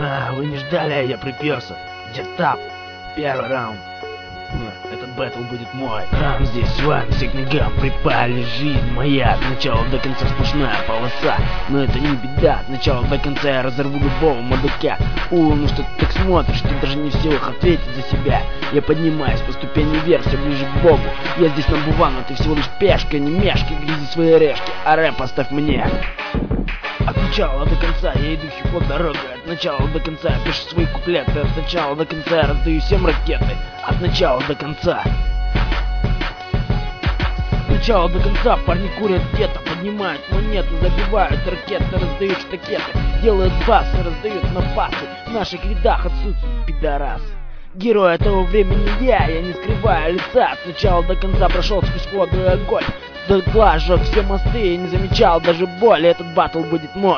Вы не ждали, а я приперся. Дистап. Первый раунд. Этот бэтл будет мой. Здесь с вами все книгам припали. Жизнь моя от начала до конца сплошная полоса. Но это не беда, от начала до конца я разорву любого мудака. Ну что ты так смотришь, ты даже не в силах ответить за себя. Я поднимаюсь по ступени вверх, все ближе к Богу. Я здесь number one, но ты всего лишь пешка, не мешки, грызи свои орешки, а рэп оставь мне. От начала до конца я иду хип-хоп дорогой. От начала до конца я пишу свои куплеты. От начала до конца я раздаю всем ракеты. От начала до конца. От начала до конца парни курят где-то, поднимают монеты, забивают ракеты, раздают штакеты, делают басы, раздают напасы. В наших рядах отсутствуют пидорасы. Герой этого времени я не скрываю лица. От начала до конца прошел сквозь воду и огонь. Дотла сжег все мосты и не замечал даже боли. Этот баттл будет мой.